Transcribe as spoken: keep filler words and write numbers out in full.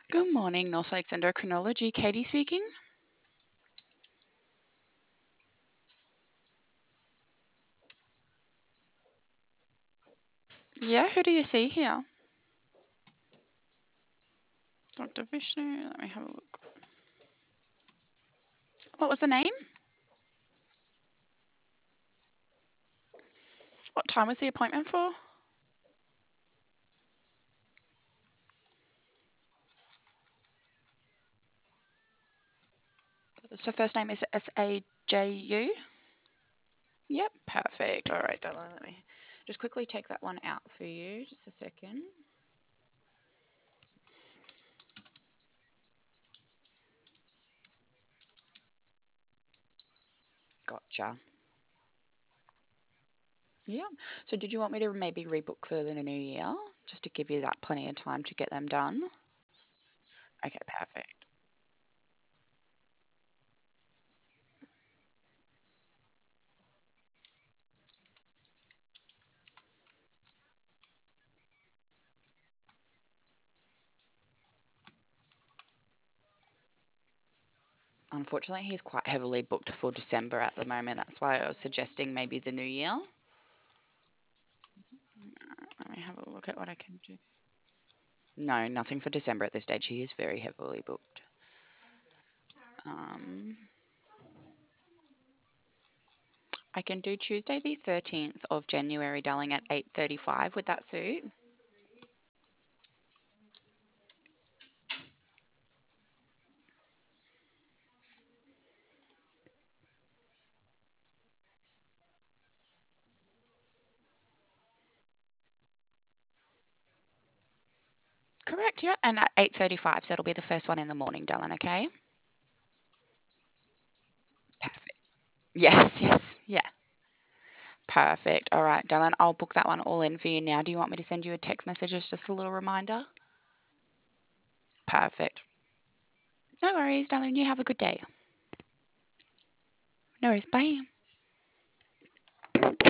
Good morning, North Lakes Endocrinology. Katie speaking. Yeah, who do you see here? Doctor Vishnu. Let me have a look. What was the name? What time was the appointment for? So first name is S A J U. Yep, perfect. All right, darling. Let me just quickly take that one out for you. Just a second. Gotcha. Yeah. So did you want me to maybe rebook for the new year, just to give you that plenty of time to get them done? Okay, perfect. Unfortunately, he's quite heavily booked for December at the moment. That's why I was suggesting maybe the new year. Let me have a look at what I can do. No, nothing for December at this stage. He is very heavily booked. Um, I can do Tuesday the thirteenth of January, darling, at eight thirty-five. Would that suit? Correct, yeah. And at eight thirty-five, so it'll be the first one in the morning, darling, okay? Perfect. Yes, yes, yeah. Perfect. All right, darling, I'll book that one all in for you now. Do you want me to send you a text message as just a little reminder? Perfect. No worries, darling. You have a good day. No worries. Bye.